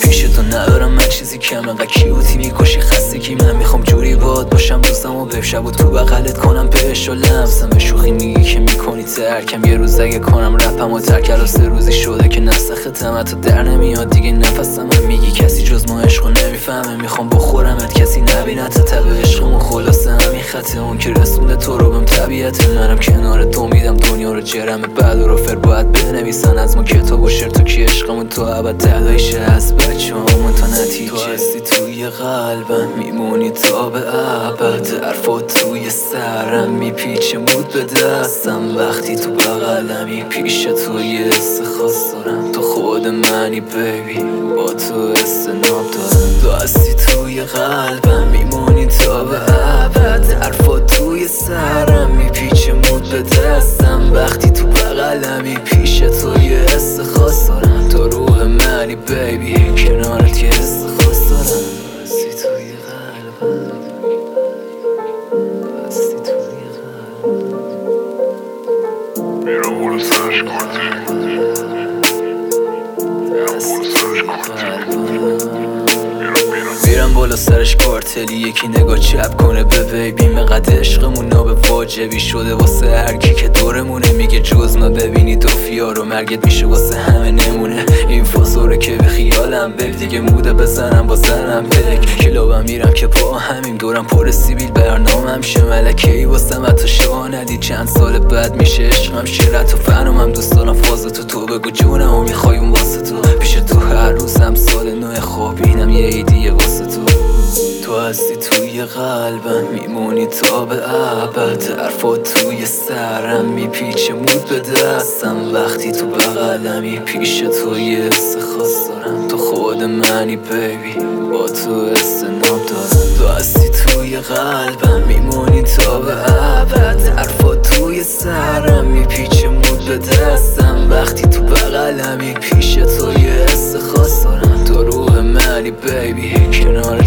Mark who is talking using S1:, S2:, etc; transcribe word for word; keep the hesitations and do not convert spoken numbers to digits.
S1: پیش تو ندارم من چیزی کم، انقدر کیوتی میکشی خستگی. من میخوام جوری باد باشم روزم و به شب و تو بغلت کنم بهش و لمسم. به شوخی میگی که میکنی ترکم، یه روز اگه کنم رپم و ترک الان سه روزی شده که نسختم تو در نمیاد دیگه نفسم. من میگی کسی جز ما عشقو نمیفهمه، میخوام بخورمت کسی نبینه تا تب عشقمون. خلاصه همین خطه اون که رسونده تو رو بهم طبیعت منم کنار تو میدم دنیا رو جرمه. بعد و رفر باید بنویسن از ما کتاب و شعر تو کی عشقمون تو ابد تدایشه از بچه همون تا نتیجه. تو هستی توی قلبم میمونی تا به ابد، حرفات توی سرم میپیچه مود به دستم وقتی تو بغلمی. پیش تو یه حس خاص دارم، تو خود منی بیبی با تو استناب دارم. تو هستی توی قلبم میمونی تا به ابد، حرفات توی سرم میپیچه مود به دستم وقتی تو بغلمی. پیش تو یه حس خاص دارم، تو روح منی بیبی کنارت یه حس خاص دارم. هستی توی قلبم، هستی توی قلبم.
S2: میرم بالا سرش کارتی،
S1: میرم بالا سرش کارتلی یکی نگاه چپ کنه به بیبی. مقدر عشقمون نابه واجبی شده واسه هرکی که دورمونه. میگه جز ما ببینی تو فیار و مرگت میشه واسه همه نمونه. این فازوره که به خیالم بگ دیگه موده بزنم با زنم پلک. کلابم میرم که با همیم دورم پر سیبیل برنامم شه ملکه ای واسه من تو شما ندید. چند سال بعد میشه عشقم شیرت و فنومم دوست دارم فاز تو تو بگو جونم و میخوای اون واسه تو. پیش تو هر روزم سال نو خواب اینم یه ایدیه واسه تو. تو هستی توی قلبم میمونی تا به ابد، حرفات توی سرم میپیچه مود به دستم وقتی تو بغلمی. پیش تو یه حس خاص دارم، تو خود منی بیبی با تو استناب دارم. تو هستی توی قلبم میمونی تا به ابد، حرفات توی سرم میپیچه مود به دستم وقتی تو بغلمی. پیش تو یه حس خاص دارم، تو روح منی بیبی کنار